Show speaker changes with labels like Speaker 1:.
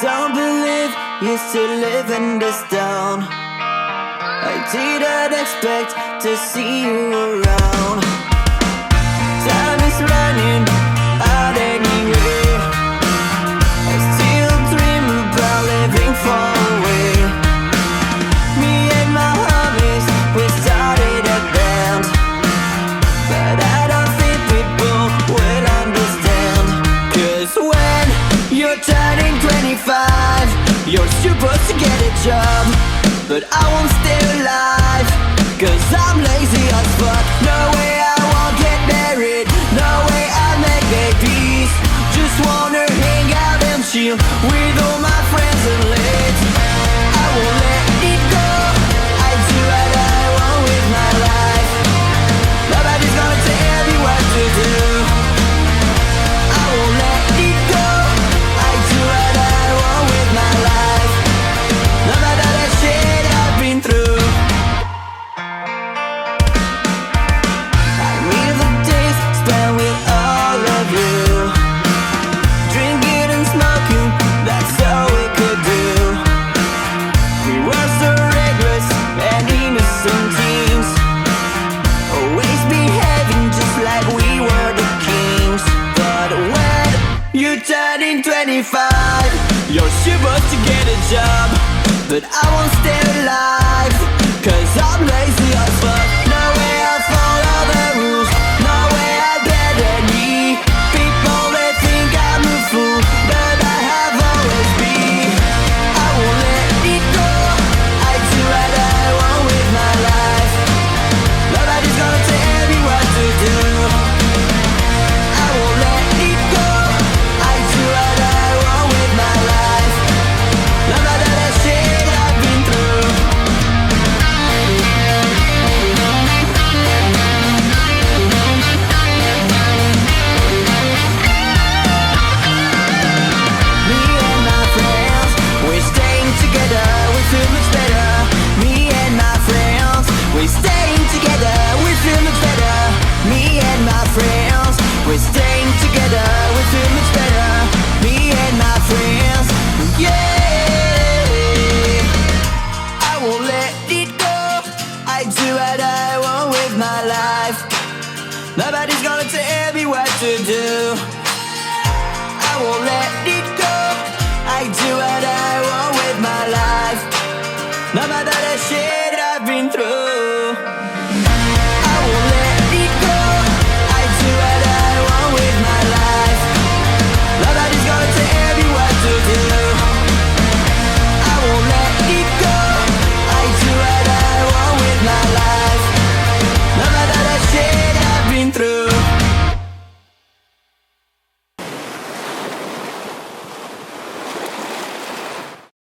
Speaker 1: don't believe you still live in this town. I didn't expect to see you around. Time is running out anyway. I still dream about living far away. Me and my homies, we started a band, but I don't think people will understand. 'Cause when you're turning 25, you're supposed to get a job, but I won't stay alive, 'cause I'm lazy as fuck. No way I won't get married, no way I'll make babies. Just wanna hang out and chill with all my friends and late. I won't let it go, I do what I want with my life. Nobody's gonna tell me what to do. I won't let it go, I do what I want with my life. No matter the shit I've been through. I miss the days spent with all of you. Drinking and smoking, that's all we could do. We were so reckless and innocent teens, always behaving just like we were the kings. But when you're turning 25, you're supposed to get a job, but I won't stay alive, 'cause I'm lazy as fuck. No way I'll follow the rules, no way I'll get any. People they think I'm a fool, but I have always been. I won't let it go, I do what I want with my life. Nobody's gonna tell me what to do. I won't let it go, I do what I want with my life. No matter the shit I've been through. Me and my friends, we're staying together, we feel much better. Me and my friends, we're staying together, we feel much better. Me and my friends, we're staying together, we feel much better. Me and my friends, yeah. I won't let it go, I do what I want with my life. Nobody's gonna tell me what to do. I won't let it